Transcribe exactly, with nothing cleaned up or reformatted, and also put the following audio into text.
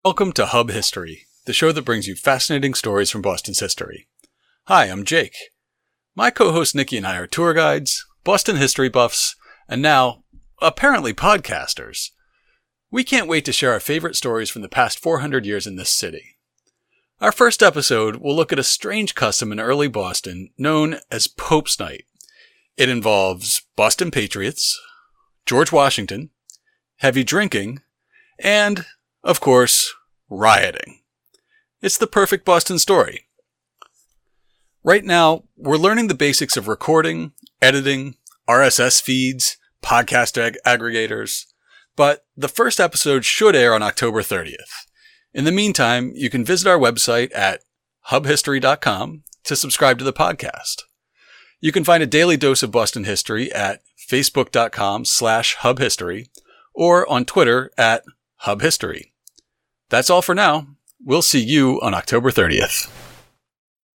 Welcome to Hub History, the show that brings you fascinating stories from Boston's history. Hi, I'm Jake. My co-host Nikki and I are tour guides, Boston history buffs, and now, apparently podcasters. We can't wait to share our favorite stories from the past four hundred years in this city. Our first episode will look at a strange custom in early Boston known as Pope's Night. It involves Boston Patriots, George Washington, heavy drinking, and, of course, rioting. It's the perfect Boston story. Right now, we're learning the basics of recording, editing, R S S feeds, podcast ag- aggregators, but the first episode should air on October thirtieth. In the meantime, you can visit our website at hub history dot com to subscribe to the podcast. You can find a daily dose of Boston history at facebook dot com slash hub history or on Twitter at hub history. That's all for now. We'll see you on October thirtieth.